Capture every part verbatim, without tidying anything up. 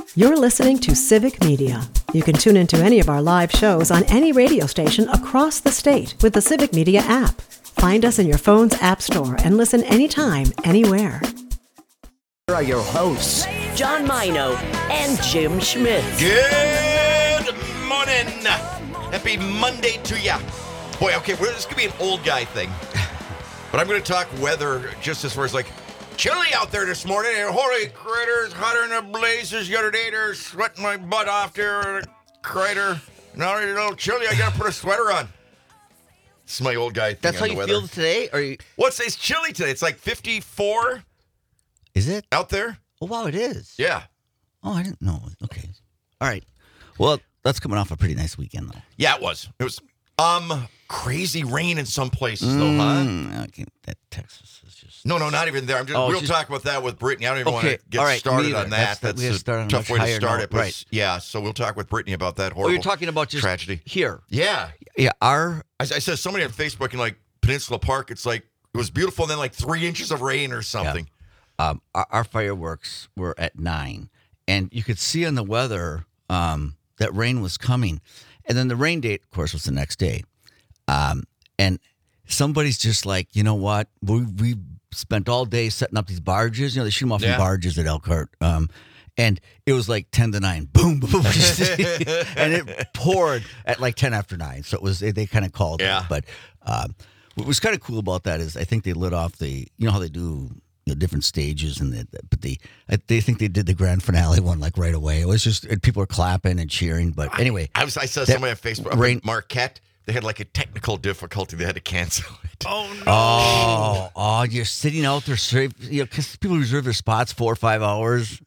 You're listening to Civic Media. You can tune into any of our live shows on any radio station across the state with the Civic Media app. Find us in your phone's app store and listen anytime, anywhere. Here are your hosts, John Mino and Jim Schmidt. Good morning. Happy Monday to ya. Boy, okay, well, this could be an old guy thing. But I'm going to talk weather just as far as like, chilly out there this morning. And holy critters, hotter than the blazes the other day. They're sweating my butt off there. Critter. Now it's a little chilly. I got to put a sweater on. It's my old guy thing. That's on how the you weather. feel today? Or you... What's it's chilly today? It's like fifty-four. Is it? Out there? Oh, wow, it is. Yeah. Oh, I didn't know. Okay. All right. Well, that's coming off a pretty nice weekend, though. Yeah, it was. It was um crazy rain in some places, though, huh? Mm, okay. That Texas is just... No, no, not even there. I'm just, Oh, we'll just- talk about that with Brittany. I don't even Okay, want to get all right, started me either. on that. That's the- That's, we have to a start on a tough much way to higher start note, it. But right. yeah, so we'll talk with Brittany about that Oh, horrible you're talking about just tragedy. here. Yeah. Yeah, our... I, I saw somebody on Facebook in like Peninsula Park. It's like, it was beautiful and then like three inches of rain or something. Um, our, our fireworks were at nine, and you could see on the weather um, that rain was coming. And then the rain date, of course, was the next day. Um, and somebody's just like, you know what? We we spent all day setting up these barges. You know, they shoot them off Yeah. in barges at Elkhart. Um, and it was like ten to nine. Boom, boom. And it poured at like ten after nine. So it was, they, they kind of called Yeah. it. But um, what was kind of cool about that is I think they lit off the, you know how they do the different stages, and the, but they I, they think they did the grand finale one like right away. It was just and people were clapping and cheering. But anyway, I was I saw that somebody on Facebook up rain- in Marquette. They had like a technical difficulty. They had to cancel it. Oh, no. oh, oh, you're sitting out there, straight- you know, because people reserve their spots four or five hours.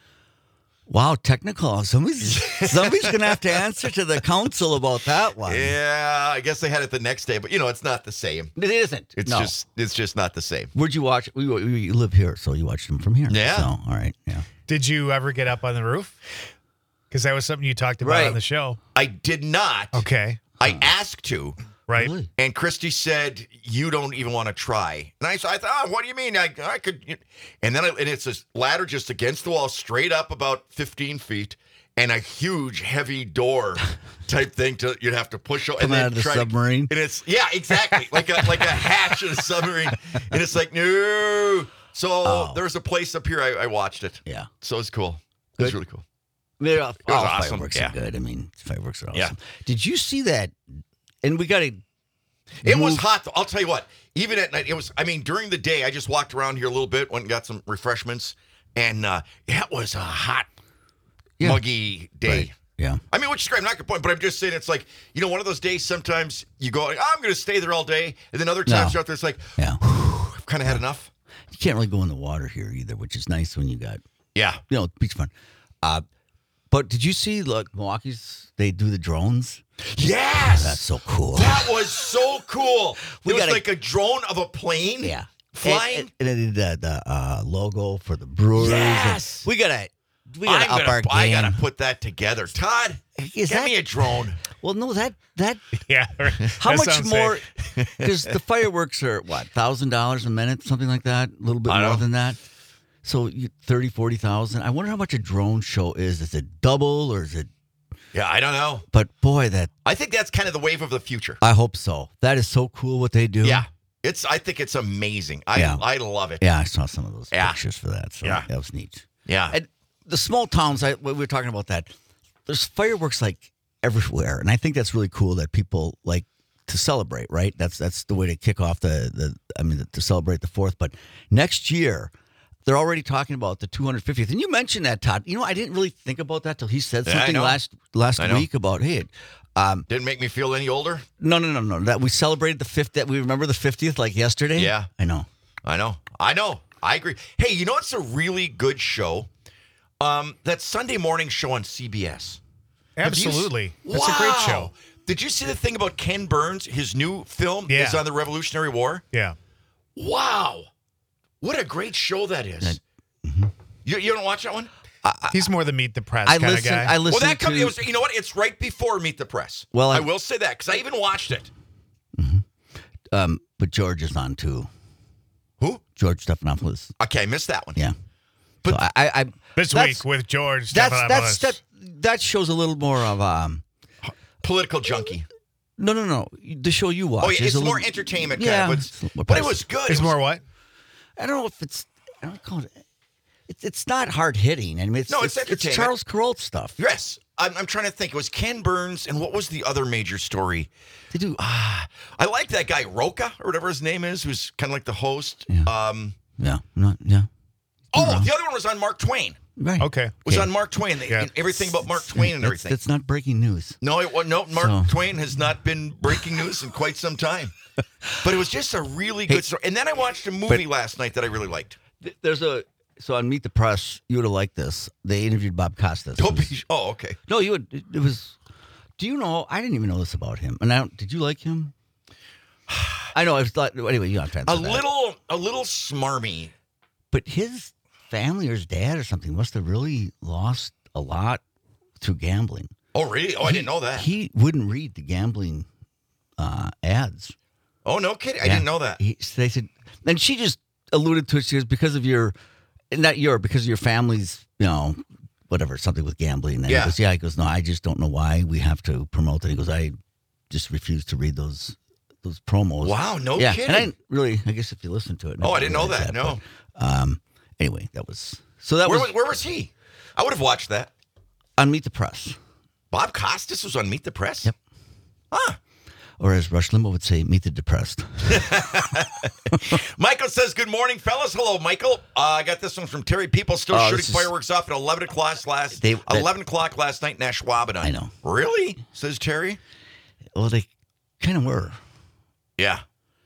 Wow, technical. Somebody's somebody's gonna have to answer to the council about that one. Yeah, I guess they had it the next day, but you know, it's not the same. It isn't. It's No. just it's just not the same. Where'd you watch? We, we, you live here, so you watched them from here. Yeah. So, all right. Yeah. Did you ever get up on the roof? Because that was something you talked about Right. on the show. I did not. Okay. I asked to. Right. Really? And Christy said, "You don't even want to try." And I, I thought, oh, "What do you mean? I, I could." And then, I, and it's a ladder just against the wall, straight up about fifteen feet, and a huge, heavy door type thing to you'd have to push. And Coming then out of the try to- submarine? and it's yeah, exactly like a like a hatch in a submarine, and it's like no. So Oh. there's a place up here. I, I watched it. Yeah. So it's cool. It was Good. really cool. They're, was oh, awesome. Fireworks Yeah. are good. I mean, fireworks are awesome. Yeah. Did you see that? And we got to. It was hot, though. I'll tell you what. Even at night, it was. I mean, during the day, I just walked around here a little bit, went and got some refreshments, and uh, it was a hot, Yeah. muggy day. Right. Yeah. I mean, which is great. I'm not complaining, but I'm just saying it's like, you know, one of those days sometimes you go, oh, I'm going to stay there all day. And then other times No. you're out there, it's like, Yeah. I've kind of had enough. You can't really go in the water here either, which is nice when you got, Yeah. you know, beach fun. Uh, but did you see, look, Milwaukee's, they do the drones? Yes. That's so cool. That was so cool. We it was gotta- like a drone of a plane. Yeah. Flying. And, and, and they did the, the uh, logo for the Brewers. Yes. And we got to we gotta I'm up gonna, our game. I got to put that together. Todd, Is get that- me a drone. Well, no, that, that, Yeah. how that much sounds more? safe. Because the fireworks are, what, one thousand dollars a minute, something like that? A little bit I more know. than that? So you, thirty, forty thousand. I wonder how much a drone show is. Is it double or is it? Yeah, I don't know. But boy, that I think that's kind of the wave of the future. I hope so. That is so cool what they do. Yeah. It's. I think it's amazing. I Yeah. I love it. Yeah, I saw some of those Yeah. pictures for that. So Yeah. that was neat. Yeah. And the small towns, I, we were talking about that. There's fireworks like everywhere. And I think that's really cool that people like to celebrate, right? That's that's the way to kick off the, the I mean, to celebrate the fourth. But next year, they're already talking about the two hundred fiftieth. And you mentioned that, Todd. You know, I didn't really think about that till he said Yeah, I something know. last last I know. week about, hey, um, Didn't make me feel any older. no, no, no, no. That we celebrated the fifth, that we remember the fiftieth like yesterday. Yeah. I know. I know. I know. I agree. Hey, you know what's a really good show? Um, that Sunday morning show on C B S. Have you s- Absolutely. That's a great Wow. show. Did you see the thing about Ken Burns? His new film Yeah. is on the Revolutionary War. Yeah. Wow. What a great show that is. You, you don't watch that one? He's more the meet the press I kind of listen. guy. I listen Well, that comes. to. It was, you know what? It's right before Meet the Press. Well, I I- will say that because I even watched it. um, but George is on too. Who? George Stephanopoulos. Okay, I missed that one. Yeah. But so I, I, I this week with George. That's that's that. That shows a little more of um, political junkie. No, no, no. The show you watch. Oh, yeah, it's more little, entertainment, yeah, kind of, but, but it was good. It's it was, more what? I don't know if it's. I don't call it. It's it's not hard hitting. I mean, it's no, it's, it's, it's it's Charles Kuralt stuff. Yes, I'm, I'm trying to think. It was Ken Burns, and what was the other major story? They do. Ah, I like that guy Roca or whatever his name is, who's kind of like the host. Yeah. Um, yeah. Not. Yeah. Oh, the other one was on Mark Twain. Right. Okay. It was okay. on Mark Twain. Yeah. Everything about Mark Twain and that's, everything. That's not breaking news. No, it was no. Mark So. Twain has not been breaking news in quite some time. But it was just a really good Hey, story. And then I watched a movie but- last night that I really liked. There's a so on Meet the Press. You would have liked this. They interviewed Bob Costas. Don't who's- be, oh, okay. No, you would. It was. Do you know? I didn't even know this about him. And I don't, did you like him? I know. I was thought. Anyway, you don't have to A answer that. little, a little smarmy. But his family or his dad or something must have really lost a lot through gambling. Oh, really? Oh, I didn't know that. He wouldn't read the gambling uh, ads. Oh, no kidding. I Yeah. didn't know that. He, they said, and she just alluded to it. She goes, because of your, not your, because of your family's, you know, whatever, something with gambling. And Yeah. he goes, yeah. He goes, no, I just don't know why we have to promote it. He goes, I just refuse to read those those promos. Wow, no yeah. kidding. And I didn't really, I guess if you listen to it. Oh, I nobody didn't know realized that. No. But, um. Anyway, that was so. That Where was was, where was he? I would have watched that. on Meet the Press, Bob Costas was on Meet the Press? Yep. Huh. or as Rush Limbaugh would say, Meet the Depressed. Michael says, good morning, fellas. Hello, Michael. Uh, I got this one from Terry. People still Oh, shooting this is- fireworks off at eleven o'clock last, They- that- eleven o'clock last night in Ashwaubenon. I know. Really? Says Terry. Well, they kind of were. Yeah.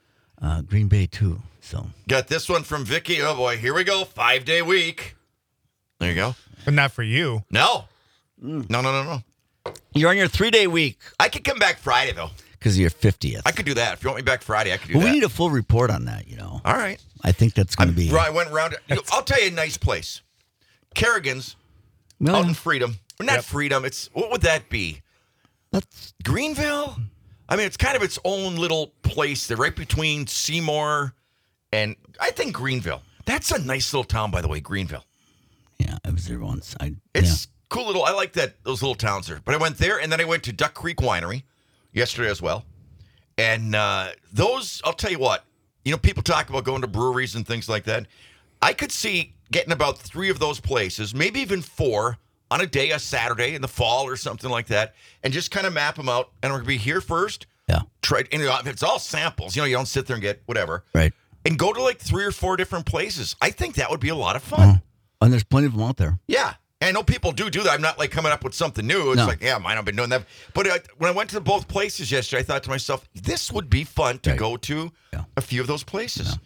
Uh, Green Bay too. So Got this one from Vicky. Oh, boy. Here we go. Five-day week. There you go. But not for you. No. No, no, no, no. you're on your three day week I could come back Friday, though. because of your fiftieth. I could do that. If you want me back Friday, I could do But that. we need a full report on that. You know, All right. I think that's going to be. Right, I went around. You know, I'll tell you a nice place. Kerrigan's Well, out in Freedom. Well, not Yep. Freedom. It's what would that be? that's Greenville? I mean, it's kind of its own little place. They're right between Seymour and I think Greenville. That's a nice little town, by the way, Greenville. yeah. I was there once. I It's cool little. I like that those little towns there. But I went there, and then I went to Duck Creek Winery yesterday as well. And uh, those, I'll tell you what. You know, people talk about going to breweries and things like that. I could see getting about three of those places, maybe even four, on a day, a Saturday in the fall or something like that, and just kind of map them out. And we're gonna be here first. yeah, Try, and it's all samples. You know, you don't sit there and get whatever. right. And go to like three or four different places. I think that would be a lot of fun. Uh-huh. And there's plenty of them out there. Yeah. And I know people do do that. I'm not like coming up with something new. It's No. like, yeah, mine, I've been doing that. But uh, when I went to both places yesterday, I thought to myself, this would be fun to Right. go to Yeah. a few of those places.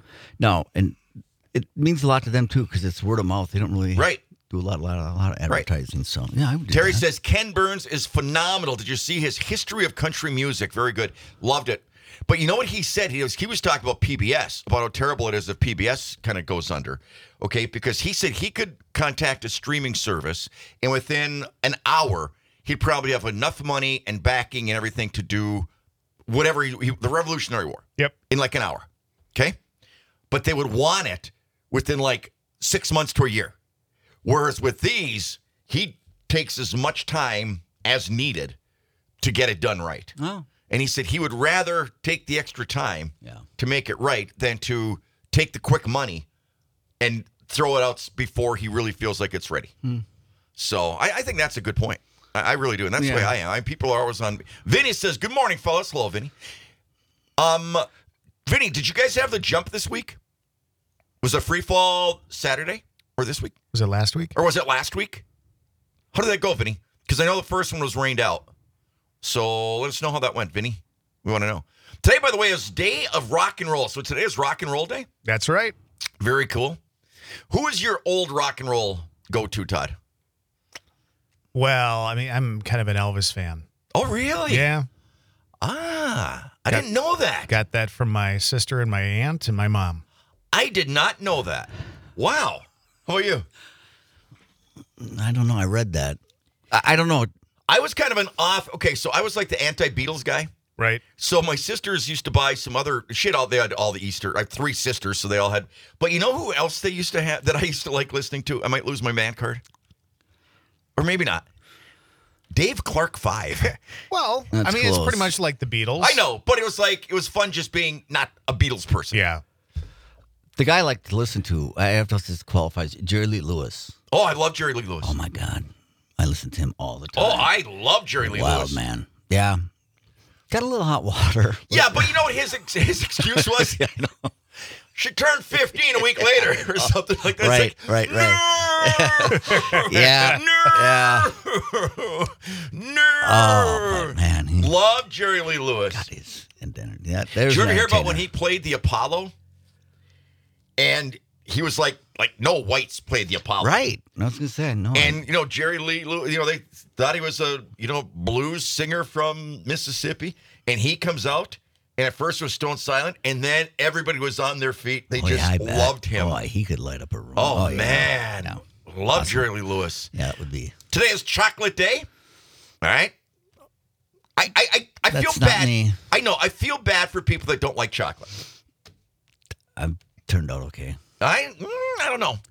No, and it means a lot to them too because it's word of mouth. They don't really Right. do a lot, a lot, a lot of advertising. So yeah, I would do Terry that. says, Ken Burns is phenomenal. Did you see his history of country music? Very good. Loved it. But you know what he said? He was, he was talking about P B S, about how terrible it is if P B S kind of goes under. Okay, because he said he could contact a streaming service, and within an hour, he'd probably have enough money and backing and everything to do whatever, he, he, the Revolutionary War. Yep. In like an hour. Okay? But they would want it within like six months to a year. Whereas with these, he takes as much time as needed to get it done right. Oh, And he said he would rather take the extra time Yeah. to make it right than to take the quick money and throw it out before he really feels like it's ready. So I, I think that's a good point. I, I really do. And that's the way Yeah. I am. I, people are always on. Vinny says, good morning, fellas. Hello, Vinny. Um, Vinny, did you guys have the jump this week? Was it free fall Saturday or this week? Was it last week? Or was it last week? How did that go, Vinny? Because I know the first one was rained out. So let us know how that went, Vinny. We want to know. Today, by the way, is Day of Rock and Roll. So today is Rock and Roll Day. That's right. Very cool. Who is your old rock and roll go-to, Todd? Well, I mean, I'm kind of an Elvis fan. Oh, really? Yeah. Ah, I Got- didn't know that. Got that from my sister and my aunt and my mom. I did not know that. Wow. How are you? I don't know. I read that. I, I don't know. I was kind of an off. Okay, so I was like the anti-Beatles guy. Right. So my sisters used to buy some other shit. All they had all the Easter. I have three sisters, so they all had. But you know who else they used to have that I used to like listening to? I might lose my man card, or maybe not. Dave Clark Five. Well, That's I mean, it's close. pretty much like the Beatles. I know, but it was like it was fun just being not a Beatles person. Yeah. The guy I like to listen to, I have to this qualifies, Jerry Lee Lewis. Oh, I love Jerry Lee Lewis. Oh, my God. I listen to him all the time. Oh, I love Jerry Lee Wild Lewis. man. Yeah. Got a little hot water. Yeah, but you know what his ex- his excuse was? Yeah, I know. She turned fifteen a week later or something like that. Right, It's like, right, right. Yeah. No. Yeah. No. Oh, but man. He, Love Jerry Lee Lewis. God, he's, and then, yeah, there's Did you ever an hear about when entertainer. he played the Apollo? And he was like, like no whites played the Apollo. Right. I was going to say, no. And, you know, Jerry Lee Lewis, you know, they thought he was a, you know, blues singer from Mississippi. And he comes out, and at first it was stone silent, and then everybody was on their feet. They Oh, just yeah, I bet. loved him. Oh, Oh, he could light up a room. yeah. man. No. Love Jerry Lee Lewis. Yeah, it would be. Today is Chocolate Day. All right. I I I, I feel That's not bad. me. I know. I feel bad for people that don't like chocolate. I've turned out okay. I mm, I don't know.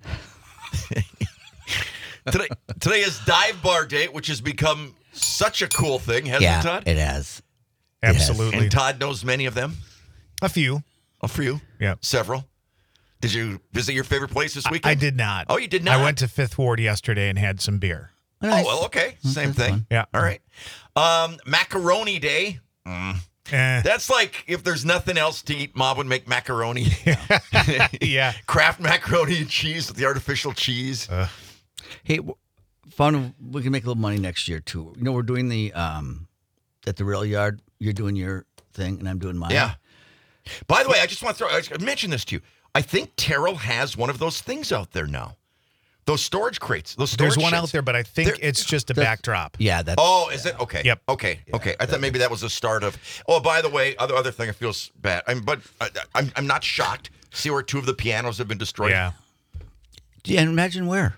today today is Dive Bar Day, which has become such a cool thing, hasn't yeah, it, Todd? it has. Absolutely. And Todd knows many of them. A few. Oh, for you? Yeah. Several. Did you visit your favorite place this I, weekend? I did not. Oh, you did not? I went to Fifth Ward yesterday and had some beer. Oh, well, okay. Same that's thing. fun. Yeah. All right. Um, macaroni Day. Eh. That's like if there's nothing else to eat, Mom would make macaroni. Yeah. Kraft macaroni and cheese with the artificial cheese. Hey, w- found we can make a little money next year too. You know, we're doing the um at the rail yard. You're doing your thing, and I'm doing mine. Yeah. By the way, I just want to throw, I should mention this to you. I think Terrell has one of those things out there now. Those storage crates. Those storage There's one sheds. out there, but I think There- it's just a the- backdrop. Yeah, that's Oh, is it? Okay. Yep. Okay. Okay. I thought maybe that was the start of. Oh, by the way, other other thing, I feel s- bad. I'm, but I, I'm I'm not shocked. See where two of the pianos have been destroyed. Yeah. yeah. And imagine where.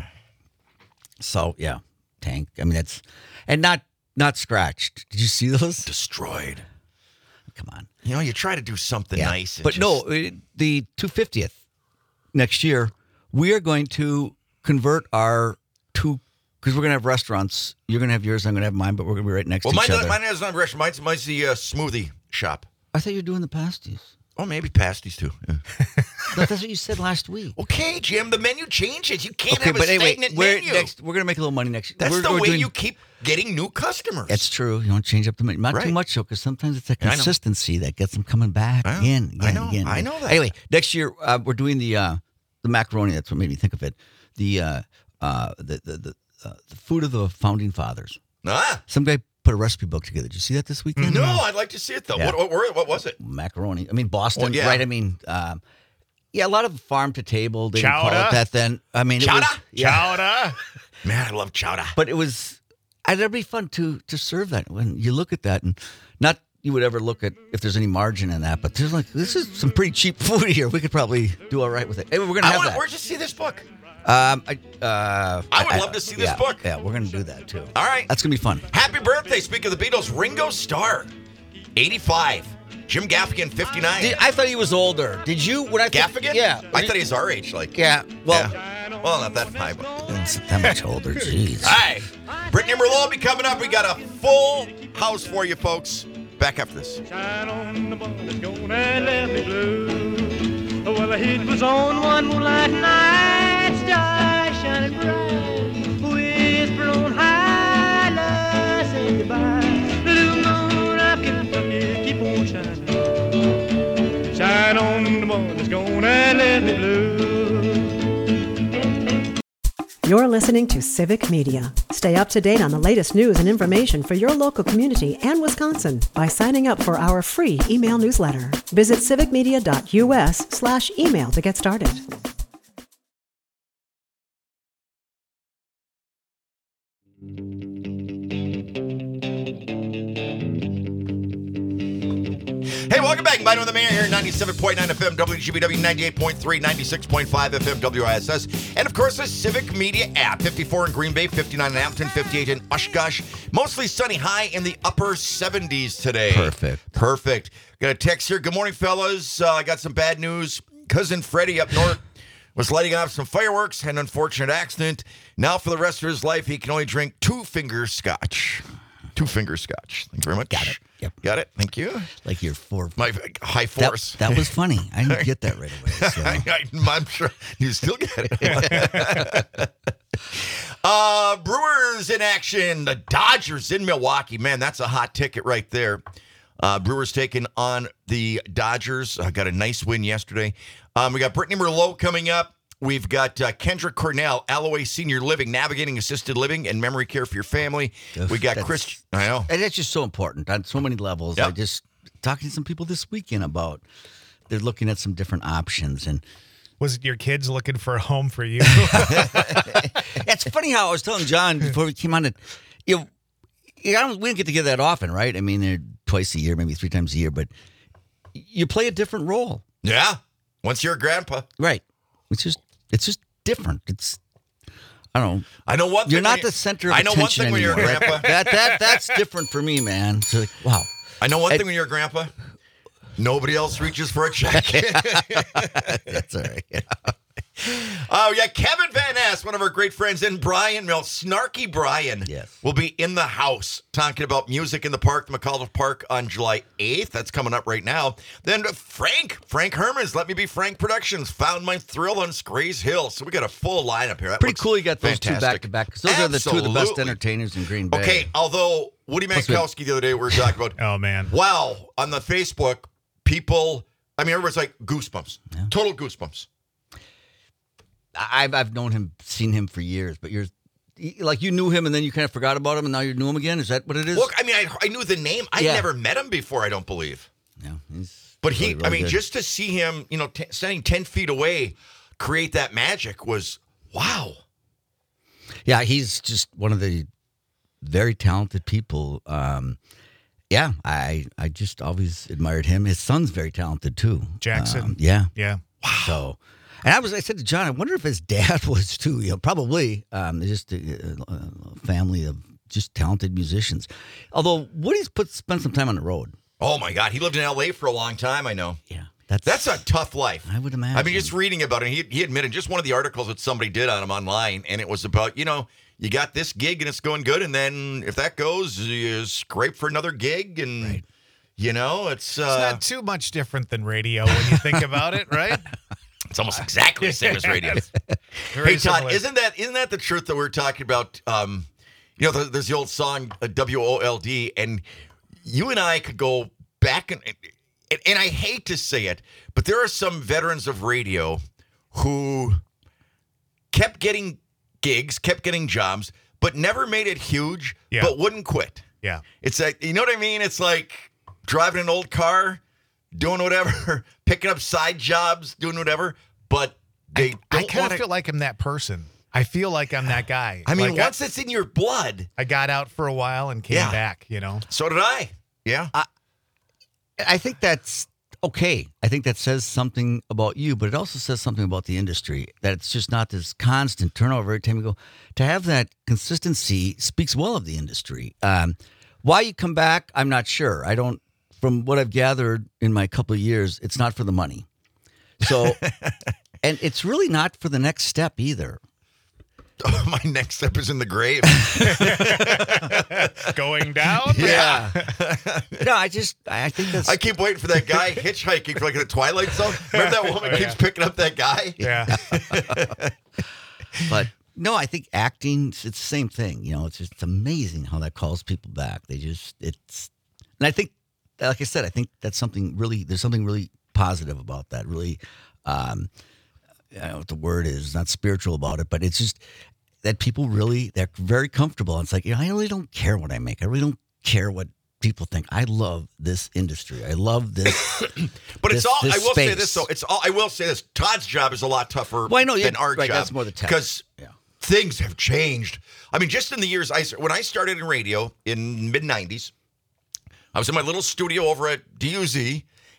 So yeah, tank. I mean that's and not not scratched. Did you see those? Destroyed. Come on. You know, you try to do something Yeah. nice. and But just- no, it- the two hundred fiftieth next year, we are going to convert our two because we're going to have restaurants. You're going to have yours. I'm going to have mine, but we're going to be right next Well, to mine, each other. mine is not restaurant. Mine's, mine's the uh, smoothie shop. I thought you were doing the pasties. Oh, maybe pasties too. Yeah. No, that's what you said last week. Okay, Jim. The menu changes. You can't Okay, have a but anyway, stagnant we're menu. next. We're going to make a little money next. That's we're, the we're way doing- you keep getting new customers. It's true. You don't change up the menu. Not too Right. much, though, because sometimes it's a I know. consistency that gets them coming back I know. again, again, I know. again. I again. know that. Anyway, next year uh, we're doing the uh, the macaroni. That's what made me think of it. The uh, uh, the the the, uh, the food of the founding fathers. ah. Some guy put a recipe book together. Did you see that this weekend? No, I'd like to see it though. Yeah. What, what, where- what was it? Macaroni. I mean Boston, Well, yeah. right? I mean, um, yeah, a lot of farm to table. They didn't call Chowder? it that then. I mean, it was, Chowder? yeah, Chowder. Man, I love chowder. but it was. It'd be fun to to serve that when you look at that, and not you would ever look at if there's any margin in that, but there's like this is some pretty cheap food here. We could probably do all right with it. Hey, we're gonna I have want, that. where'd you see this book? Um, I, uh, I would love to see this yeah, book. Yeah, we're gonna do that too. All right. That's gonna be fun. Happy birthday. Speaking of the Beatles, Ringo Starr, eighty-five. Jim Gaffigan, fifty-nine. Did, I thought he was older. Did you? When I think- Gaffigan? Yeah. I thought he was our age. Like, Yeah. Well, yeah. Well, not that high, but. it's that much older. Jeez. Hi. Brittany and Merlot will be coming up. We got a full house for you, folks. Back after this. Shine on the ball that's gonna let me blue. Well, the heat was on one moonlight night, stars shining bright. Whisper on high, love, say goodbye. Blue moon, rockin' from you, keep on shining. Shine on the ball that's gonna let me blue. You're listening to Civic Media. Stay up to date on the latest news and information for your local community and Wisconsin by signing up for our free email newsletter. Visit civicmedia.us slash email to get started. Hey, welcome back. Mino the Man here, ninety-seven point nine F M, W G B W, ninety-eight point three, ninety-six point five F M, W I S S. And, of course, the Civic Media app. fifty-four in Green Bay, fifty-nine in Appleton, fifty-eight in Oshkosh. Mostly sunny, high in the upper seventies today. Perfect. Perfect. Got a text here. Good morning, fellas. I uh, got some bad news. Cousin Freddie up north was lighting off some fireworks, had an unfortunate accident. Now, for the rest of his life, he can only drink two finger scotch. Two finger scotch. Thank you very much. Got it. Yep. Got it. Thank you. Like your four. My high force. That, that was funny. I didn't get that right away. So. I, I'm sure you still get it. uh, Brewers in action. The Dodgers in Milwaukee. Man, that's a hot ticket right there. Uh, Brewers taking on the Dodgers. Uh, got a nice win yesterday. Um, we got Brittany Merlot coming up. We've got uh, Kendra Cornell, Alloway Senior Living, navigating assisted living and memory care for your family. Ugh, we got Chris. I know. And that's just so important on so many levels. Yep. I just talking to some people this weekend about they're looking at some different options. And Was it your kids looking for a home for you? it's funny how I was telling John before we came on that, you know, you know, we don't get together that often, right? I mean, they're twice a year, maybe three times a year, but you play a different role. Yeah. Once you're a grandpa. Right. It's just, it's just different. It's, I don't know. I know one thing. You're not when the center of I know one attention thing when you're a anymore. grandpa. that, that, that's different for me, man. So like, wow. I know one I- thing when you're a grandpa. Nobody else reaches for a check. That's all right. Yeah. Oh, yeah. Kevin Van Ness, one of our great friends, and Brian Mill, Snarky Brian, Yes. will be in the house talking about music in the park, the McAuliffe Park, on July eighth. That's coming up right now. Then Frank, Frank Hermans, Let Me Be Frank Productions, Found My Thrill on Scrays Hill. So we got a full lineup here. That Pretty looks cool you got those fantastic. two back to back. Because those are the two of the best Absolutely. entertainers in Green Bay. Okay, although Woody Plus we- Mankowski the other day we were talking about, Oh, man. wow, on the Facebook, people, I mean, everybody's like goosebumps, total goosebumps. I've I've known him, seen him for years, but you're like you knew him and then you kind of forgot about him and now you knew him again. Is that what it is? Look, I mean, I, I knew the name. I Yeah. never met him before, I don't believe. Yeah, he's But he, really, really I mean, good. just to see him, you know, t- standing ten feet away, create that magic was wow. yeah, he's just one of the very talented people. Um, yeah, I I just always admired him. His son's very talented too. Jackson. Um, yeah. Yeah. So, and I was, I said to John, I wonder if his dad was too. You know, probably. Um, they're just a, a family of just talented musicians. Although Woody's put spent some time on the road. Oh my God, he lived in L A for a long time. I know. Yeah, that's That's a tough life. I would imagine. I mean, just reading about it, he, he admitted just one of the articles that somebody did on him online, and it was about, you know, you got this gig and it's going good, and then if that goes, you scrape for another gig, and, Right. you know, it's, uh, It's not too much different than radio when you think about it, right? it's almost exactly the same as radio. Very Hey, Todd, similar. isn't that isn't that the truth that we're talking about? Um, you know, there's, there's the old song uh, W O L D, and you and I could go back and, and and I hate to say it, but there are some veterans of radio who kept getting gigs, kept getting jobs, but never made it huge, Yeah. but wouldn't quit. Yeah. It's like, you know what I mean? It's like driving an old car, doing whatever, picking up side jobs, doing whatever, but they I don't kind want of feel like I'm that person. I feel like I'm that guy. I mean, Like, once it's in your blood, I, I got out for a while and came Yeah. back, you know? so did I. Yeah. I think that's okay. I think that says something about you, but it also says something about the industry that it's just not this constant turnover every time you go. To have that consistency speaks well of the industry. Um, why you come back, I'm not sure. I don't. From what I've gathered in my couple of years, it's not for the money. So, and it's really not for the next step either. My next step is in the grave. Going down? Yeah. No, I just I think that's I keep waiting for that guy hitchhiking for like a Twilight Zone. Remember that woman Oh, keeps yeah. picking up that guy? Yeah. But no, I think acting, it's the same thing. You know, it's just amazing how that calls people back. They just, it's, and I think, like I said, I think that's something really, there's something really positive about that. Really, um, I don't know what the word is, not spiritual about it, but it's just that people really, they're very comfortable. It's like, you know, I really don't care what I make. I really don't care what people think. I love this industry. I love this. But it's this- all, this I will say space. this, though. It's all, I will say this. Todd's job is a lot tougher Well, I know, yeah, than our right, job. that's more the tech. Because Yeah. things have changed. I mean, just in the years, I when I started in radio in mid nineties, I was in my little studio over at D U Z,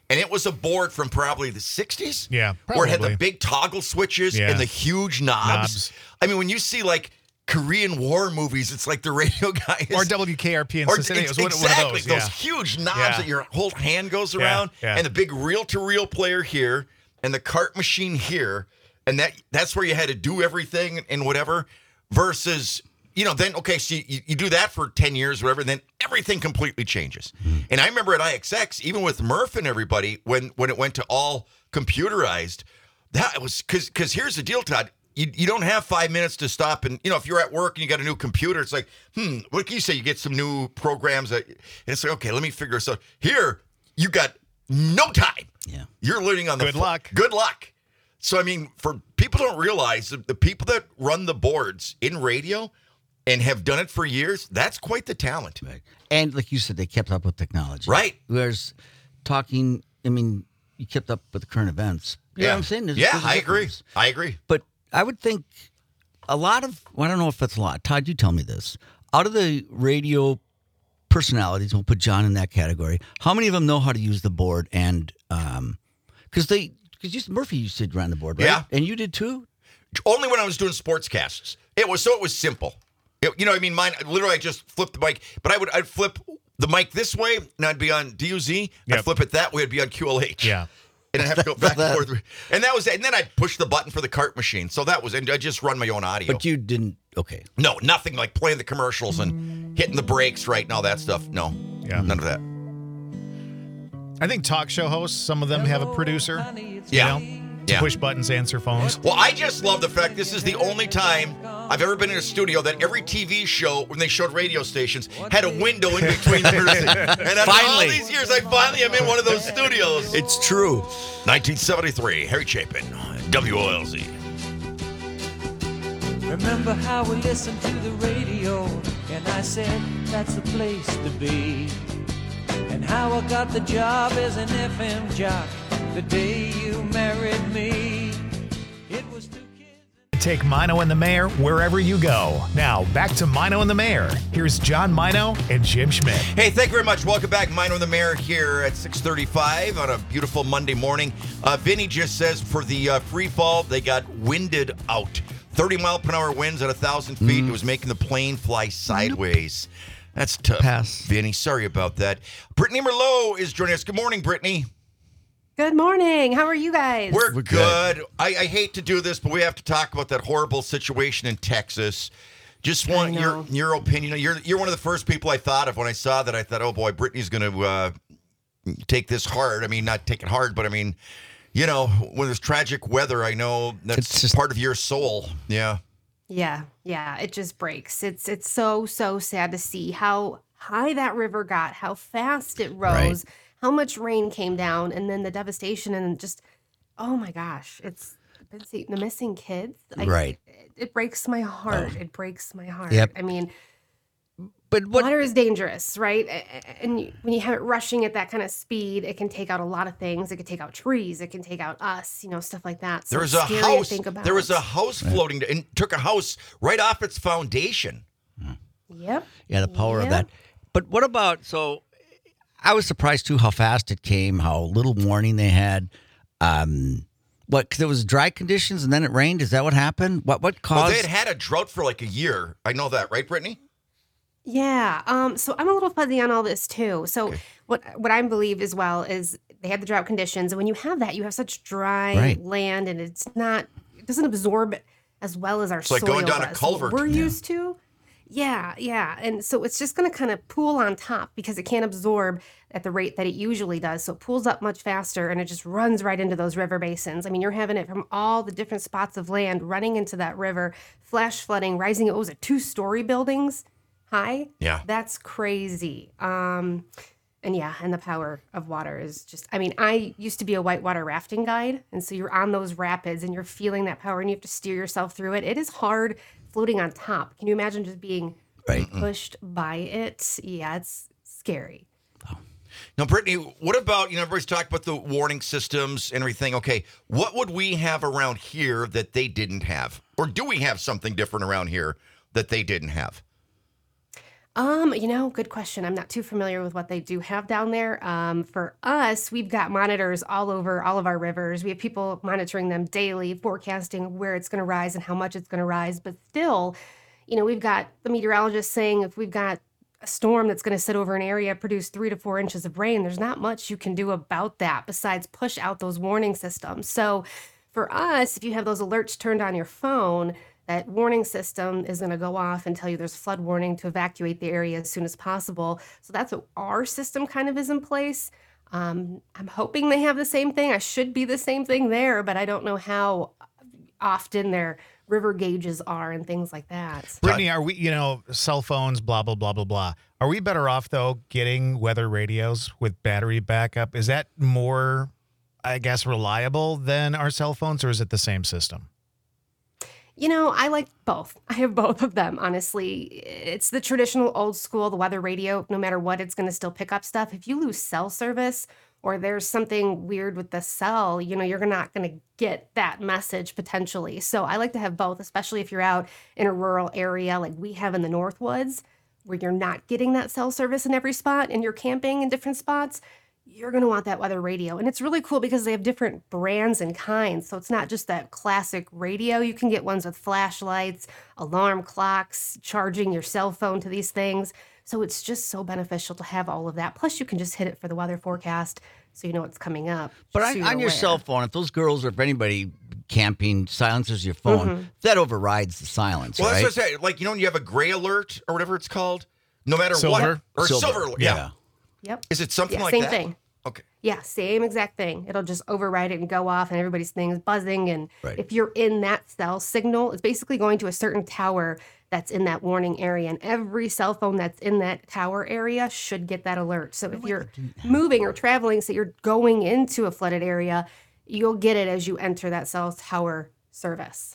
and it was a board from probably the sixties. Yeah, Where it had the probably. big toggle switches Yeah. and the huge knobs. Knobs. I mean, when you see like Korean War movies, it's like the radio guy is, Or W K R P in or Cincinnati. It was ex- one, one exactly of those. those Yeah. huge knobs Yeah. that your whole hand goes Yeah, around, yeah. and the big reel-to-reel player here, and the cart machine here, and that that's where you had to do everything and whatever. Versus, you know, then okay, so you, you do that for ten years, whatever, and then everything completely changes. Mm-hmm. And I remember at I X X, even with Murph and everybody, when when it went to all computerized, that was because because here's the deal, Todd. You, you don't have five minutes to stop and, you know, if you're at work and you got a new computer, it's like, hmm, what can you say? You get some new programs that, and it's like, okay, let me figure this out. Here, you got no time. Yeah. You're learning on the Good fl- luck. Good luck. So, I mean, for people don't realize that the people that run the boards in radio and have done it for years, that's quite the talent. Right. And like you said, they kept up with technology. Right. Whereas talking, I mean, you kept up with the current events. You know what I'm saying? There's- yeah, there's a I agree. difference. I agree. But I would think a lot of, well, I don't know if that's a lot. Todd, you tell me this. Out of the radio personalities, we'll put John in that category, how many of them know how to use the board? And, um, because they, because Murphy used to run the board, right? Yeah. And you did too? Only when I was doing sportscasts. It was so it was simple. It- you know, I mean, mine literally I just flipped the mic, but I would I'd flip the mic this way, and I'd be on D U Z. I'd Yep. flip it that way, I'd be on Q L H. Yeah. And I'd have to go back and forth. And that was it. And then I'd push the button for the cart machine. So that was, and I just run my own audio. But you didn't, okay. no, nothing like playing the commercials and hitting the brakes, right? And all that stuff. No. Yeah. None of that. I think talk show hosts, some of them have a producer. Yeah. You know, to Yeah. push buttons, answer phones. Well, I just love the fact this is the only time I've ever been in a studio that every T V show, when they showed radio stations, had a window in between the person. And after all Finally. these years, I finally am in one of those studios. It's true. nineteen seventy-three, Harry Chapin, W O L Z. Remember how we listened to the radio, and I said that's the place to be. And how I got the job as an F M jock the day you married me. It was two kids. Take Mino and the Mayor wherever you go. Now, back to Mino and the Mayor. Here's John Mino and Jim Schmidt. Hey, thank you very much. Welcome back. Mine on the Mayor here at six thirty-five on a beautiful Monday morning. Uh, Vinny just says for the uh, free fall, they got winded out. thirty mile per hour winds at one thousand feet. It was making the plane fly sideways. That's tough. Pass. Vinny, sorry about that. Brittany Merlot is joining us. Good morning, Brittany. Good morning. How are you guys? We're, We're good. good. I, I hate to do this, but we have to talk about that horrible situation in Texas. Just want I your know. your opinion. You're you're one of the first people I thought of when I saw that. I thought, oh boy, Brittany's going to uh, take this hard. I mean, not take it hard, but I mean, you know, when there's tragic weather, I know that's It's just- part of your soul. Yeah. Yeah, yeah, it just breaks. It's it's so so sad to see how high that river got, how fast it rose, how much rain came down, and then the devastation and just oh my gosh, it's been see- the missing kids. I- Right. It, it breaks my heart. It breaks my heart. Yep. I mean, But what? water is dangerous, right? A- a- And you- when you have it rushing at that kind of speed, it can take out a lot of things. It can take out trees. It can take out us, you know, stuff like that. So There was it's a scary to house. think about. There was a house floating and took a house right off its foundation. Yep. Yeah, the power of Yeah. that. But what about, so I was surprised too how fast it came, how little warning they had. Um, what, because it was dry conditions and then it rained? Is that what happened? What what Well, caused? they had had a drought for like a year. I know that, right, Brittany? Yeah. Um, so I'm a little fuzzy on all this too. So what what I believe as well is they had the drought conditions, and when you have that, you have such dry Right. land, and it's not it doesn't absorb as well as our It's like soil going down a does. So what culvert. we're Yeah. used to. Yeah, yeah. And so it's just going to kind of pool on top because it can't absorb at the rate that it usually does. So it pools up much faster and it just runs right into those river basins. I mean, you're having it from all the different spots of land running into that river, flash flooding, rising. What was it, two story buildings high? Yeah. That's crazy. Um, and yeah, and the power of water is just, I mean, I used to be a whitewater rafting guide. And so you're on those rapids and you're feeling that power and you have to steer yourself through it. It is hard floating on top. Can you imagine just being Right. pushed by it? Yeah, it's scary. Now, Brittany, what about, you know, everybody's talking about the warning systems and everything. Okay, what would we have around here that they didn't have? Or do we have something different around here that they didn't have? Um, you know, good question. I'm not too familiar with what they do have down there. Um, for us, we've got monitors all over all of our rivers. We have people monitoring them daily, forecasting where it's going to rise and how much it's going to rise. But still, you know, we've got the meteorologist saying if we've got a storm that's going to sit over an area, produce three to four inches of rain, there's not much you can do about that besides push out those warning systems. So for us, if you have those alerts turned on your phone, that warning system is going to go off and tell you there's flood warning to evacuate the area as soon as possible. So that's what our system kind of is in place. Um, I'm hoping they have the same thing. I should be the same thing there, but I don't know how often their river gauges are and things like that. Brittany, are we, you know, cell phones, blah, blah, blah, blah, blah. Are we better off, though, getting weather radios with battery backup? Is that more, I guess, reliable than our cell phones, or is it the same system? You know, I like both. I have both of them, honestly. It's the traditional old school, the weather radio. No matter what, it's going to still pick up stuff. If you lose cell service or there's something weird with the cell, you know, you're not going to get that message potentially. So I like to have both, especially if you're out in a rural area like we have in the Northwoods, where you're not getting that cell service in every spot and you're camping in different spots. You're going to want that weather radio. And it's really cool because they have different brands and kinds. So it's not just that classic radio. You can get ones with flashlights, alarm clocks, charging your cell phone to these things. So it's just so beneficial to have all of that. Plus, you can just hit it for the weather forecast so you know what's coming up. But so on, you're on your aware. cell phone, if those girls or if anybody camping silences your phone, Mm-hmm. that overrides the silence, Well, right? that's what I say. Like, you know, when you have a gray alert or whatever it's called, no matter Silver? what. Or Silver, silver. alert, yeah. yeah. Yep. Is it something Yeah, like same that? thing. Okay. Yeah, same exact thing. It'll just override it and go off, and everybody's thing is buzzing. And Right. if you're in that cell signal, it's basically going to a certain tower that's in that warning area. And every cell phone that's in that tower area should get that alert. So if you're moving or traveling, so you're going into a flooded area, you'll get it as you enter that cell tower service.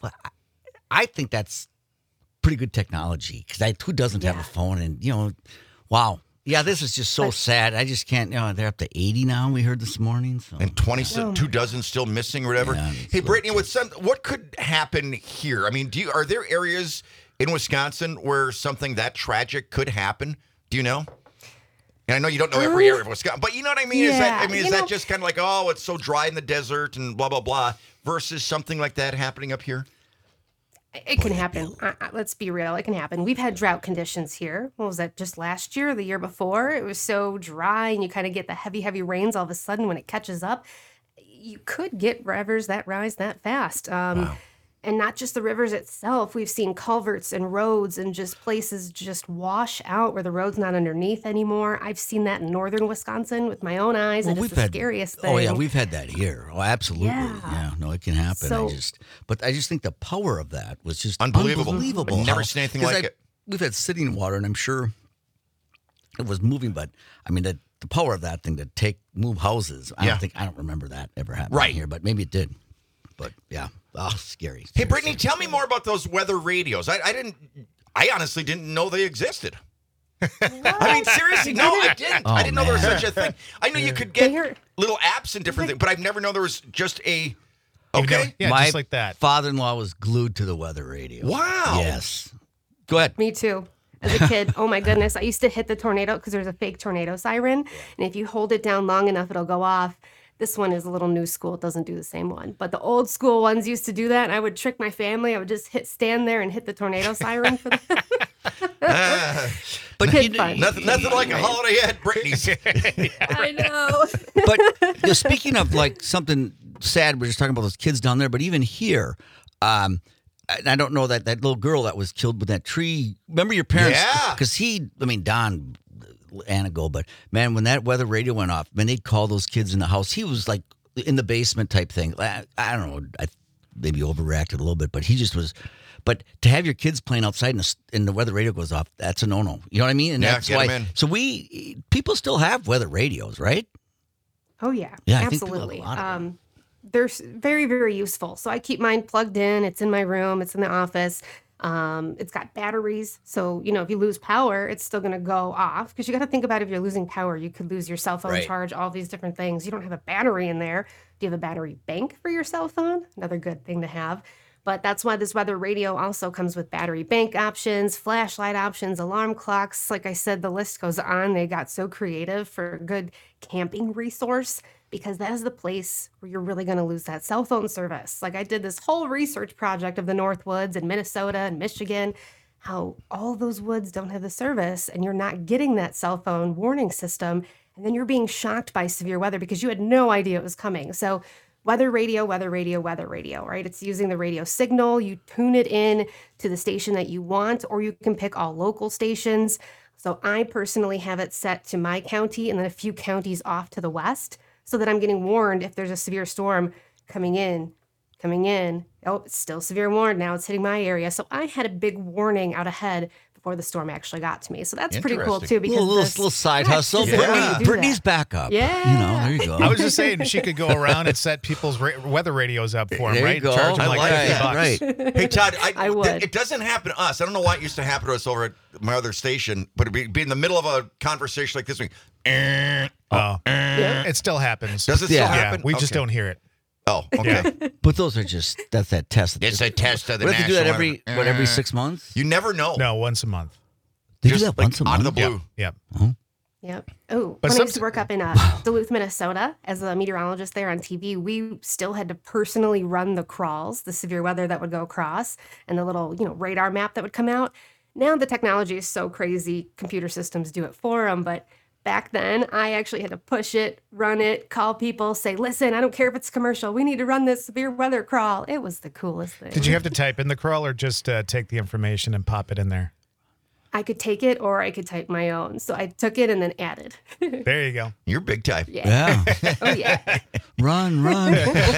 I think that's pretty good technology because who doesn't have Yeah. a phone? And, you know, wow. Yeah, this is just so But- sad. I just can't, you know, they're up to eighty now, we heard this morning. So. And twenty-two dozen still missing or whatever. Yeah, it's Hey, like- Brittany, with some, what could happen here? I mean, do you, are there areas in Wisconsin where something that tragic could happen? Do you know? And I know you don't know every area of Wisconsin, but you know what I mean? Is that, I Yeah, mean, is you that know- just kind of like, oh, it's so dry in the desert and blah, blah, blah, versus something like that happening up here? It can happen. Uh, uh, let's be real. It can happen. We've had drought conditions here. What was that, just last year, the year before? It was so dry, and you kind of get the heavy, heavy rains all of a sudden when it catches up. You could get rivers that rise that fast. Um, And not just the rivers itself. We've seen culverts and roads and just places just wash out where the road's not underneath anymore. I've seen that in northern Wisconsin with my own eyes, and it's the scariest thing. Oh yeah, we've had that here. Oh, absolutely. Yeah, Yeah. no, it can happen. So- I just, but I just think the power of that was just Unbelievable. Unbelievable. I've never How- seen anything 'cause like I- it. We've had sitting water, and I'm sure it was moving, but I mean the, the power of that thing to take move houses. I Yeah. don't think I don't remember that ever happening Right. here, but maybe it did. But yeah, oh, scary. Hey, scary, Brittany, scary. tell me more about those weather radios. I, I didn't, I honestly didn't know they existed. I mean, seriously, no, I didn't. Oh, I didn't know there was man. such a thing. I knew you could get They're- little apps and different things, but I've never known there was just a. You know, Okay. yeah, My just like that. father-in-law was glued to the weather radio. Wow. Yes. Go ahead. Me too. As a kid, oh my goodness, I used to hit the tornado because there's a fake tornado siren. And if you hold it down long enough, it'll go off. This one is a little new school. It doesn't do the same one. But the old school ones used to do that. And I would trick my family. I would just hit stand there and hit the tornado siren for them. But Kid you did- fun. nothing, nothing like a holiday at Brittany's. I know. But you know, speaking of like something sad, we're just talking about those kids down there. But even here, um, and I don't know that that little girl that was killed with that tree. Remember your parents? Yeah. Because he, I mean, Don, and ago, but man, when that weather radio went off, man, they'd call those kids in the house. He was like in the basement type thing. I, I don't know. I maybe overreacted a little bit, but he just was. But to have your kids playing outside and the, and the weather radio goes off, that's a no-no. You know what I mean? And Yeah, that's get why. 'em in. So we people still have weather radios, right? Oh yeah, Yeah, I think people have a absolutely. lot of them. Um, they're s- very, very useful. So I keep mine plugged in. It's in my room. It's in the office. Um, it's got batteries. So, you know, if you lose power, it's still going to go off because you got to think about if you're losing power, you could lose your cell phone Right. charge, all these different things. You don't have a battery in there. Do you have a battery bank for your cell phone? Another good thing to have. But that's why this weather radio also comes with battery bank options, flashlight options, alarm clocks. Like I said, the list goes on. They got so creative for a good camping resource, because that is the place where you're really going to lose that cell phone service. Like, I did this whole research project of the North Woods in Minnesota and Michigan, how all those woods don't have the service and you're not getting that cell phone warning system. And then you're being shocked by severe weather because you had no idea it was coming. So weather radio, weather radio, weather radio, right? It's using the radio signal. You tune it in to the station that you want, or you can pick all local stations. So I personally have it set to my county and then a few counties off to the west, so that I'm getting warned if there's a severe storm coming in, coming in. Oh, it's still severe warned. Now it's hitting my area. So I had a big warning out ahead before the storm actually got to me. So that's pretty cool Interesting. too. Because little, little, this- little side Yeah, hustle. it's just the way Brittany, you do Brittany's that. backup. Yeah. You know, there you go. I was just saying she could go around and set people's ra- weather radios up for them, There you right? go. Charge them I like, like fifty that. bucks. Right. Hey, Todd, I, I would. It doesn't happen to us. I don't know why it used to happen to us over at my other station, but it'd be, be in the middle of a conversation like this one. Eh, Oh, Yeah. it still happens. Does it Yeah. still Yeah, happen? we just Okay. don't hear it. Oh, okay. But those are just, that's that test. It's a test of the We have to do that national every, weather. what, every Eh. six months? You never know. No, once a month. They Just do that like once a out month? of the blue. Yep. Yep. Oh, But when I used to somet- work up in uh, Duluth, Minnesota, as a meteorologist there on T V, we still had to personally run the crawls, the severe weather that would go across, and the little, you know, radar map that would come out. Now the technology is so crazy, computer systems do it for them. But back then, I actually had to push it, run it, call people, say, "Listen, I don't care if it's commercial. We need to run this severe weather crawl." It was the coolest thing. Did you have to type in the crawl or just uh, take the information and pop it in there? I could take it or I could type my own. So I took it and then added. There you go. You're big time. Yeah. Yeah. Oh, yeah. Run, run.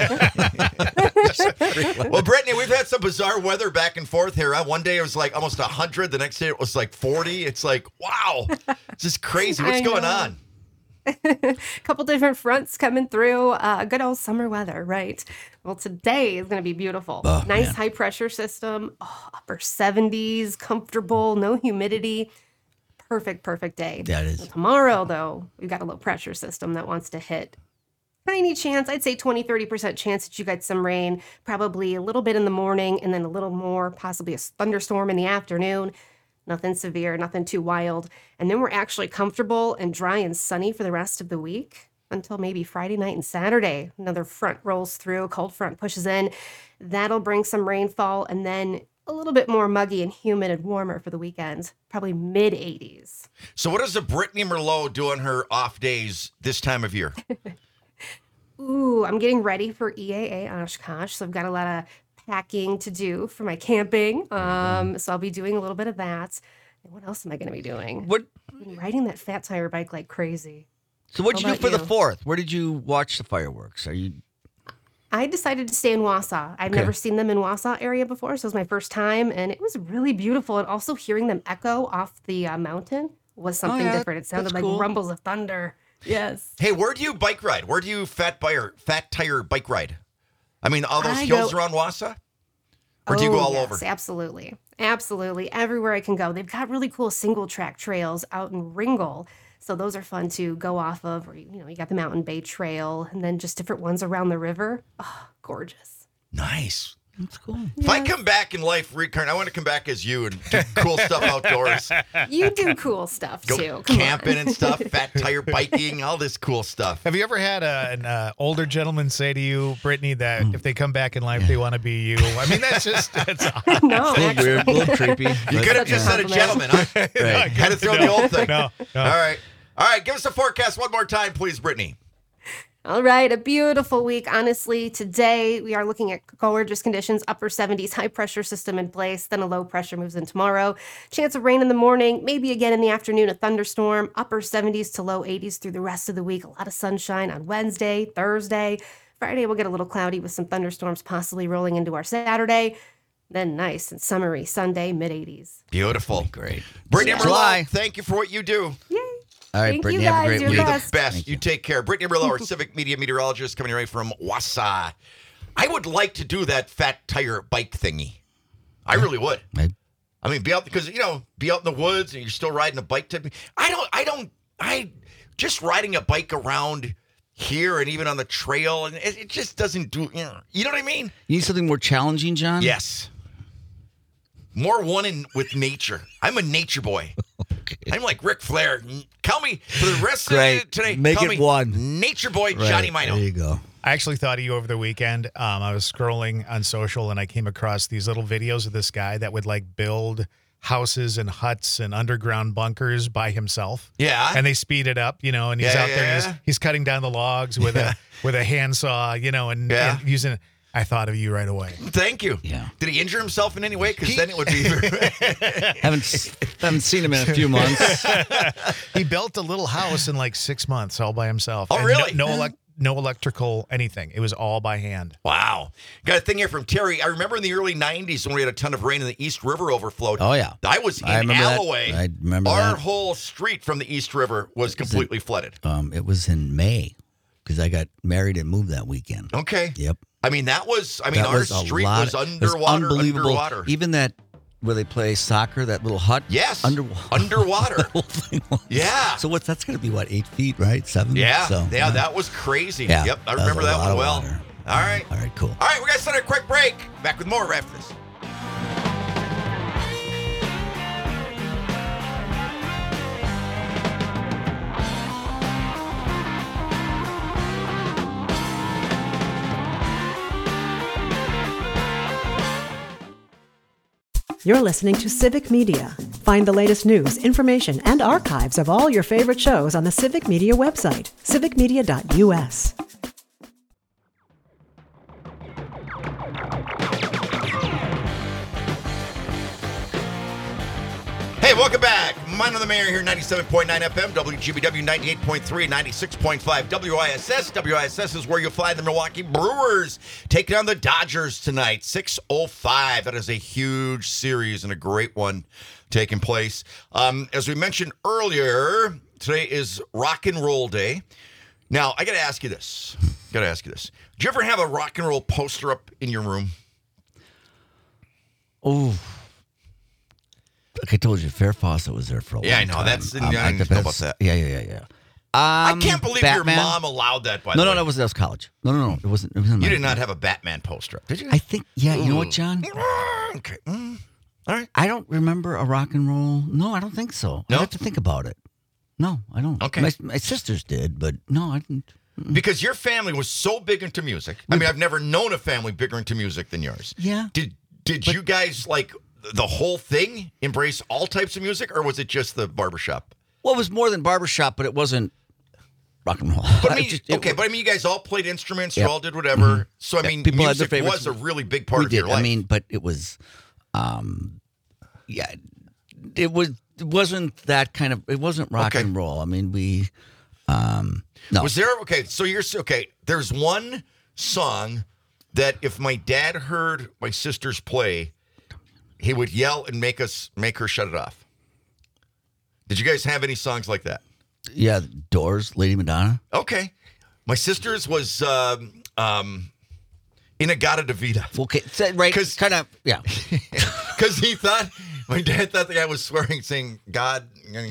Well, Brittany, we've had some bizarre weather back and forth here. Huh? One day it was like almost one hundred. The next day it was like forty. It's like, wow, this is crazy. What's I going know. on? A couple different fronts coming through. Uh, good old summer weather, right? Well, today is going to be beautiful. Oh, nice man. high pressure system, oh, upper seventies, comfortable, no humidity. Perfect, perfect day. Yeah, it is. Well, tomorrow, though, we've got a low pressure system that wants to hit. Tiny chance, I'd say twenty, thirty percent chance that you get some rain, probably a little bit in the morning and then a little more, possibly a thunderstorm in the afternoon. Nothing severe, nothing too wild. And then we're actually comfortable and dry and sunny for the rest of the week until maybe Friday night and Saturday. Another front rolls through, a cold front pushes in. That'll bring some rainfall and then a little bit more muggy and humid and warmer for the weekend, probably mid eighties. So, what does a Brittany Merlot do on her off days this time of year? Ooh, I'm getting ready for E A A Oshkosh, so I've got a lot of packing to do for my camping. Um, so I'll be doing a little bit of that. And what else am I going to be doing? What? I've been riding that fat tire bike like crazy. So what'd you How do for about the you? fourth? Where did you watch the fireworks? Are you? I decided to stay in Wausau. I've Okay. never seen them in Wausau area before, so it was my first time, and it was really beautiful. And also hearing them echo off the uh, mountain was something yeah, different. It sounded that's like cool. rumbles of thunder. Yes. Hey, where do you bike ride? Where do you fat tire, fat tire bike ride? I mean, all those I hills go- around Wausau? Or do you go Oh, all yes, over? Absolutely. Absolutely. Everywhere I can go. They've got really cool single track trails out in Ringgold. So those are fun to go off of. Or, you know, you got the Mountain Bay Trail and then just different ones around the river. Oh, gorgeous. Nice. That's cool. If I come back in life, reincarnate, I want to come back as you and do cool stuff outdoors. You do cool stuff Go too. Come camping on. and stuff, fat tire biking, all this cool stuff. Have you ever had a, an uh, older gentleman say to you, Brittany, that if they come back in life, they want to be you? I mean, that's just, that's odd. No, A little actually. weird, a little creepy. You but- could have just said a compliment. gentleman, huh? Right. Had to throw the old thing. No, no. All right. All right. Give us a forecast one more time, please, Brittany. All right, a beautiful week. Honestly, today we are looking at gorgeous conditions, upper seventies, high pressure system in place. Then a low pressure moves in tomorrow. Chance of rain in the morning, maybe again in the afternoon, a thunderstorm. Upper seventies to low eighties through the rest of the week. A lot of sunshine on Wednesday, Thursday. Friday we'll get a little cloudy with some thunderstorms possibly rolling into our Saturday. Then nice and summery Sunday, mid eighties. Beautiful. Great. Brittany July. Merlot, thank you for what you do. Yay! All right, Thank Brittany, you have a guys. great You're week. the You're the best. best. Thank You you. take care. Brittany Merlot, our civic media meteorologist, coming right from Wausau. I would like to do that fat tire bike thingy. I really would. Right. I mean, be out because you know, be out in the woods and you're still riding a bike. To I don't. I don't. I just riding a bike around here and even on the trail, and it, it just doesn't do. You know, you know what I mean? You need something more challenging, John? Yes. More one in with nature. I'm a nature boy. Okay. I'm like Ric Flair. Call me for the rest Great. of today. Make call it me one. Nature boy Right. Johnny Mino. There you go. I actually thought of you over the weekend. Um, I was scrolling on social and I came across these little videos of this guy that would like build houses and huts and underground bunkers by himself. Yeah. And they speed it up, you know, and he's Yeah, out there and yeah. he's, he's cutting down the logs with a with a handsaw, you know, and, Yeah. and using I thought of you right away. Thank you. Yeah. Did he injure himself in any way? Because then it would be. haven't s- haven't seen him in a few months. He built a little house in like six months all by himself. Oh, And really? No, no, elec- no electrical anything. It was all by hand. Wow. Got a thing here from Terry. I remember in the early nineties when we had a ton of rain and the East River overflowed. Oh, yeah. I was in I remember that. Alloway. I remember Our that. whole street from the East River was completely flooded. Um, it was in May because I got married and moved that weekend. Okay. Yep. I mean, that was, I mean, That our was a street lot was of- it was underwater, unbelievable. underwater. Even that where they play soccer, that little hut. Yes. Underwater. Underwater. The whole thing was- Yeah. So what's that's going to be? What, eight feet, right? Seven. Yeah, So, yeah, that was crazy. Yeah, Yep, I that was remember a that lot one of well. water. All right. All right. Cool. All right, we're going to start a quick break. Back with more right after this. You're listening to Civic Media. Find the latest news, information, and archives of all your favorite shows on the Civic Media website, civic media dot u s. Hey, welcome back. Mine on the Mayor here, ninety-seven point nine F M, W G B W ninety-eight point three, ninety-six point five W I S S. W I S S is where you'll find the Milwaukee Brewers taking on the Dodgers tonight, six oh five. That is a huge series and a great one taking place. Um, as we mentioned earlier, today is Rock and Roll Day. Now, I got to ask you this. Got to ask you this. Do you ever have a rock and roll poster up in your room? Oh. Like I told you, Farrah Fawcett was there for a long time. Yeah, I know. That's- Um, I didn't think know about that's- that. Yeah, yeah, yeah, yeah. I Um, can't believe Batman? your mom allowed that, by No, the no, way. that was that was college. No, no, no. It wasn't. It wasn't. You my- did not have a Batman poster up, did you? I think. Yeah. You know Ooh. what, John? Okay. Mm. All right. I don't remember a rock and roll. No, I don't think so. No? I have to think about it. No, I don't. Okay. My, my sisters did, but no, I didn't. Because your family was so big into music. I mean, I've never known a family bigger into music than yours. Yeah. Did Did you guys like the whole thing, embrace all types of music, or was it just the barbershop? Well, it was more than barbershop, but it wasn't rock and roll. But I It mean, just- it okay, was- but I mean, you guys all played instruments. Yep. You all did whatever. So I Yeah, mean, people had their music favorites. was a really big part we of did. your life. I mean, but it was, um, yeah, it was. It wasn't that kind of. It wasn't rock Okay. and roll. I mean, we, um, no. Was there okay? So you're okay. There's one song that if my dad heard my sisters play, he would yell and make us make her shut it off. Did you guys have any songs like that? Yeah, Doors, Lady Madonna. Okay, my sisters was um, um, Inagata Davida Okay, so- right? 'Cause- Kind of. Yeah. because he thought my dad thought the guy was swearing, saying God.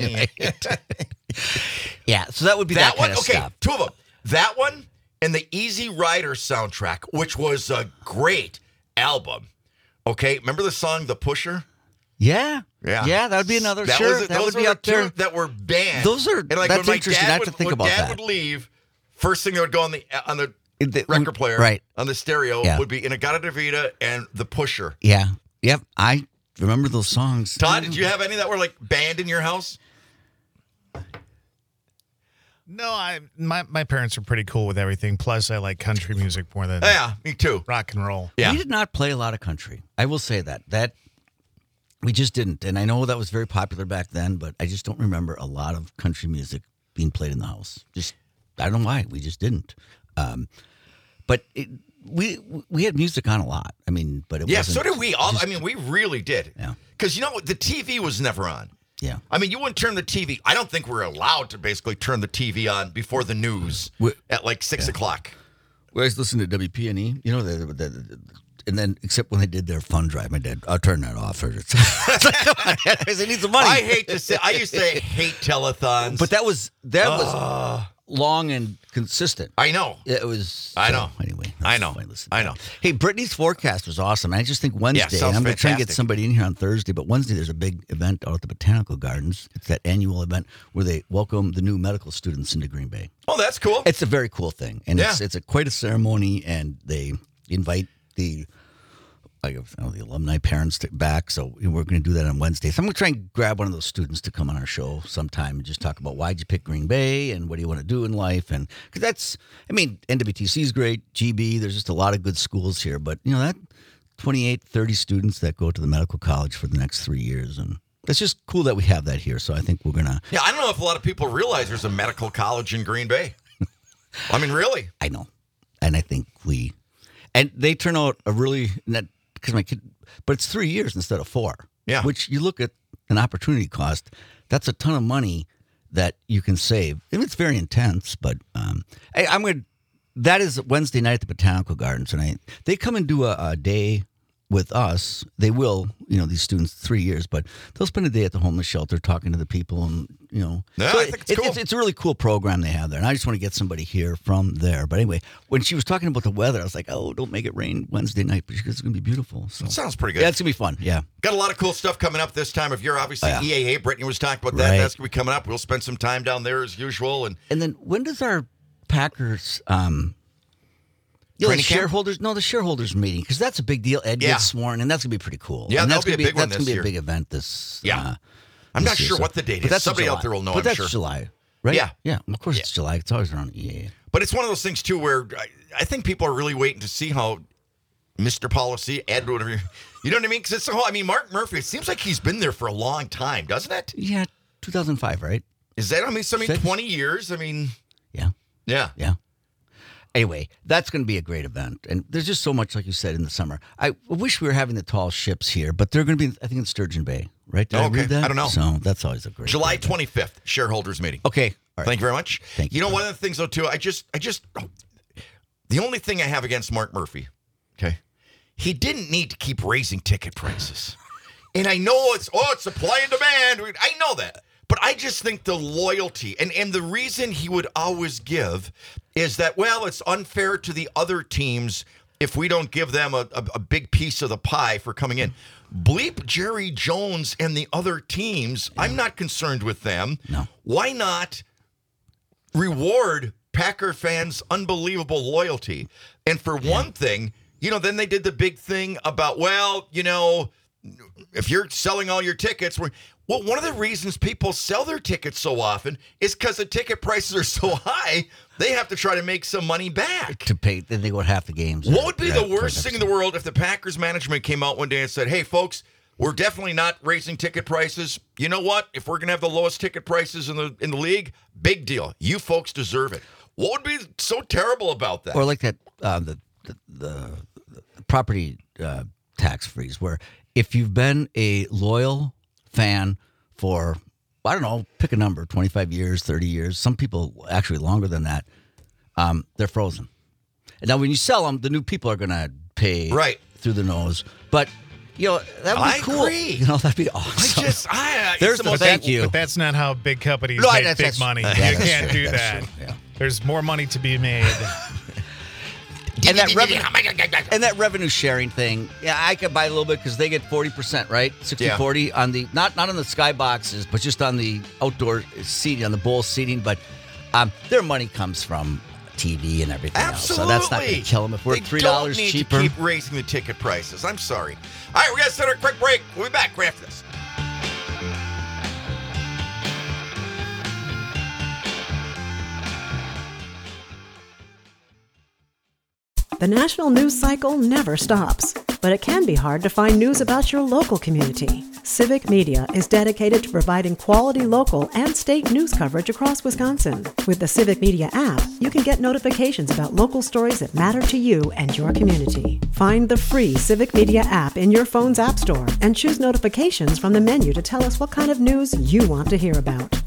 Yeah. So that would be that, That one, kind of okay, stuff. two of them. That one and the Easy Rider soundtrack, which was a great album. Okay, remember the song "The Pusher"? Yeah. Yeah, Yeah, that would be another. That sure, was, that those would were be the up there. two that were banned. Those are- and like that's when my interesting. dad I have would, to think when about dad that. would leave, first thing that would go on the on the The- record player, right. on the stereo, Yeah. would be Inagata Davida and "The Pusher." Yeah. Yep. I remember those songs. Todd, did you have any that were like banned in your house? No, I my, my parents are pretty cool with everything. Plus, I like country music more than Yeah, me too. rock and roll. Yeah. We did not play a lot of country. I will say that. That we just didn't. And I know that was very popular back then, but I just don't remember a lot of country music being played in the house. Just I don't know why. We just didn't. Um, but it, we we had music on a lot. I mean, but it Yeah, wasn't so did we. All just- I mean, we really did. Yeah. Because you know what? The T V was never on. Yeah. I mean, you wouldn't turn the T V. I don't think we're allowed to basically turn the T V on before the news We- at like six o'clock. We always listened to W P N E. You know, the, the, the, and then except when they did their fund drive, my dad, I'll turn that off. It's like, come on, Dad, I need some money. I hate to say, I used to hate telethons. But that was that was long and consistent. I know. It was. I so, know. Anyway, I know. fine, listen. I know. Hey, Brittany's forecast was awesome. I just think Wednesday. sounds and I'm going to try and get fantastic. somebody in here on Thursday, but Wednesday there's a big event out at the Botanical Gardens. It's that annual event where they welcome the new medical students into Green Bay. Oh, that's cool. It's a very cool thing, and it's Yeah. it's a quite a ceremony, and they invite the. I guess, you know, the alumni parents to, back, so we're going to do that on Wednesday. So I'm going to try and grab one of those students to come on our show sometime and just talk about why'd you pick Green Bay and what do you want to do in life, and because that's, I mean, N W T C is great, G B, there's just a lot of good schools here, but you know that twenty-eight, thirty students that go to the medical college for the next three years, and it's just cool that we have that here. So I think we're gonna. Yeah, I don't know if a lot of people realize there's a medical college in Green Bay. I mean, really? I know, and I think we, and they turn out a really that. Because my kid, but it's three years instead of four. Yeah. Which you look at an opportunity cost, that's a ton of money that you can save. And it's very intense, but um, I, I'm going to, that is Wednesday night at the Botanical Gardens. And I, they come and do a, a day with us. They will, you know, these students, three years, but they'll spend a day at the homeless shelter talking to the people and, you know. Yeah, so I think it's it- cool. It's, it's a really cool program they have there. And I just want to get somebody here from there. But anyway, when she was talking about the weather, I was like, oh, don't make it rain Wednesday night because it's going to be beautiful. So That sounds pretty good. yeah, it's going to be fun. Yeah. Got a lot of cool stuff coming up this time of year. Obviously, Oh, yeah. E A A. Brittany was talking about that. Right. That's going to be coming up. We'll spend some time down there as usual. And And then when does our Packers, um, you know, the Training camp? shareholders, no, the shareholders meeting, because that's a big deal. Ed Yeah. gets sworn, and that's going to be pretty cool. Yeah, and that'll that's be a gonna big one That's this going to be year. a big event this Yeah. uh, I'm this not year, sure so- what the date but is. that's in Somebody out July. there will know, But I'm that's sure. July, right? Yeah. Yeah, of course Yeah. it's July. It's always around E A A. But it's one of those things, too, where I, I think people are really waiting to see how Mister Policy, Ed, whatever, you you know what I mean? Because it's the whole, I mean, Mark Murphy, it seems like he's been there for a long time, doesn't it? Yeah, two thousand five, right? Is that, I mean, so, I mean, Six? twenty years? I mean, Yeah, yeah. yeah. Anyway, that's going to be a great event. And there's just so much, like you said, in the summer. I wish we were having the tall ships here, but they're going to be, I think, in Sturgeon Bay, right? Did I Okay. read that? I don't know. So that's always a great July event. twenty-fifth, shareholders meeting. Okay. All right. Thank you very much. Thank you you. know, one of the things, though, too, I just, I just, the only thing I have against Mark Murphy, okay, he didn't need to keep raising ticket prices. And I know it's, oh, it's supply and demand. I know that. But I just think the loyalty and, and the reason he would always give is that, well, it's unfair to the other teams if we don't give them a, a, a big piece of the pie for coming in. Bleep Jerry Jones and the other teams. I'm not concerned with them. No. Why not reward Packer fans' unbelievable loyalty? And for one thing, you know, then they did the big thing about, well, you know, if you're selling all your tickets, we're, well, one of the reasons people sell their tickets so often is because the ticket prices are so high, they have to try to make some money back. To pay, then they go to half the games. What would be Yeah, the worst thing in the world if the Packers management came out one day and said, hey, folks, we're definitely not raising ticket prices. You know what? If we're going to have the lowest ticket prices in the in the league, big deal. You folks deserve it. What would be so terrible about that? Or like that, uh, the, the, the, the property uh, tax freeze, where if you've been a loyal fan for, I don't know, pick a number, twenty-five years, thirty years, some people actually longer than that, um, they're frozen. And now when you sell them, the new people are going to pay Right. through the nose. But, you know, that would be I cool. agree. You know, that'd be I awesome. just, I, it's There's the the most- thank you. But that's not how big companies No, make that's- big that's- money. yeah, you that's can't true, do that's that. true, yeah. There's more money to be made. And that revenue, and that revenue sharing thing, yeah, I could buy a little bit because they get forty percent, right? sixty Yeah. forty on the, not not on the skyboxes, but just on the outdoor seating, on the bowl seating. But um, their money comes from T V and everything Absolutely. else. So that's not going to kill them. If we're They three dollars don't need cheaper. to keep raising the ticket prices. I'm sorry. All right, we're going to set a quick break. We'll be back right after this. The national news cycle never stops, but it can be hard to find news about your local community. Civic Media is dedicated to providing quality local and state news coverage across Wisconsin. With the Civic Media app, you can get notifications about local stories that matter to you and your community. Find the free Civic Media app in your phone's app store and choose notifications from the menu to tell us what kind of news you want to hear about.